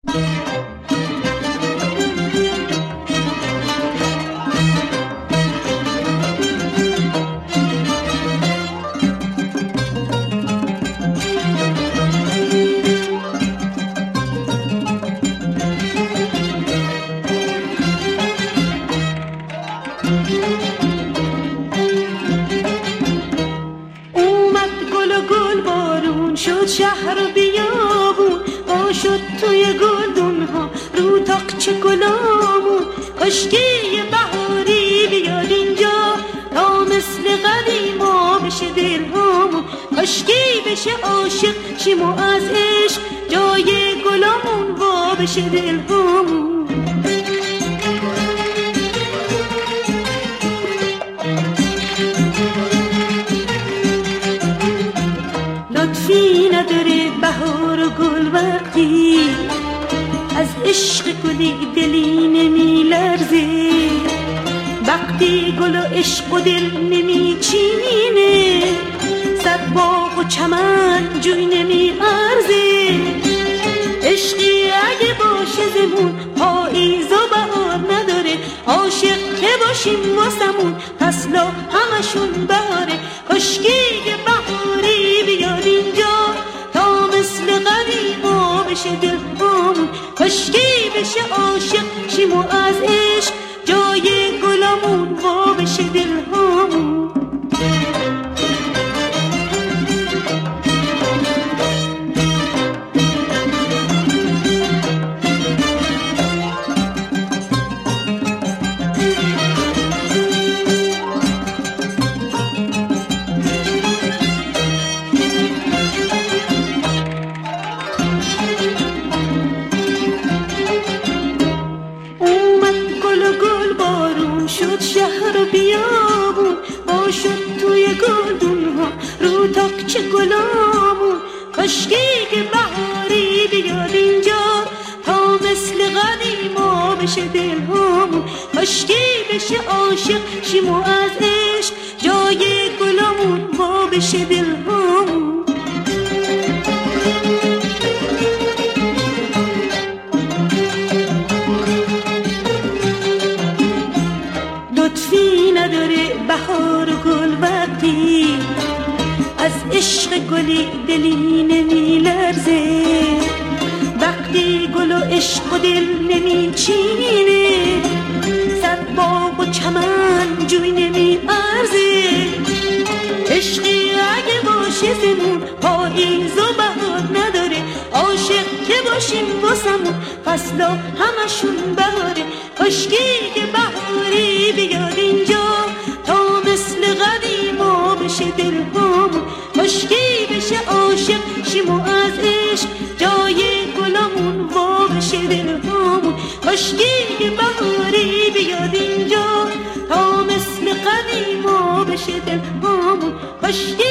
شهر و بیابون با شد توی گلدون ها رو تاقچه گلامون کاشکی بهاری بیاد اینجا تا مثل قدیما بشه دلهامون کاشکی بشه عاشق شیم و از عشق جای گلامون وا بشه دلهامون لطفی نداره بهار و گل وقتی از عشق گلی دلی نمی لرزه وقتی گل و عشق و دل نمی چینه صد باغ و چمن جوی نمی ارزه عشقی اگه باشه زمون پاییز و بهار نداره عاشق که باشیم واسمون فصلا همشون بهاره کاشکی بهاری بیاد اینجا تا مثل قدیما بشه دلهامون کاشکی بشه عاشق شیم و از عشق جای گلامون وا بشه دلهامون شهر و بیابون با شد توی گلدون ها رو تاقچه گلامون کاشکی که بهاری بیاد اینجا تا مثل قدیما بشه دلهامون کاشکی بشه عاشق شیم و از عشق جای گلامون وا بشه دلهامون لطفی نداره بهار و گل وقتی از عشق گلی دلی نمی لرزه وقتی گل و عشق و دل نمی چینه صد باغ و چمن جوی نمی ارزه عشقی اگه باشه زمون پاییز و بهار نداره عاشق که باشیم واسمون فصلا همشون بهاره کاشکی که بهاری بیاد اینجا تا مثل قدیما بشه دلهامون کاشکی بشه عاشق شیم و از عشق جای گلامون وا بشه دلهامون کاشکی که بهاری بیاد اینجا تا مثل قدیما بشه دلهامون کاشکی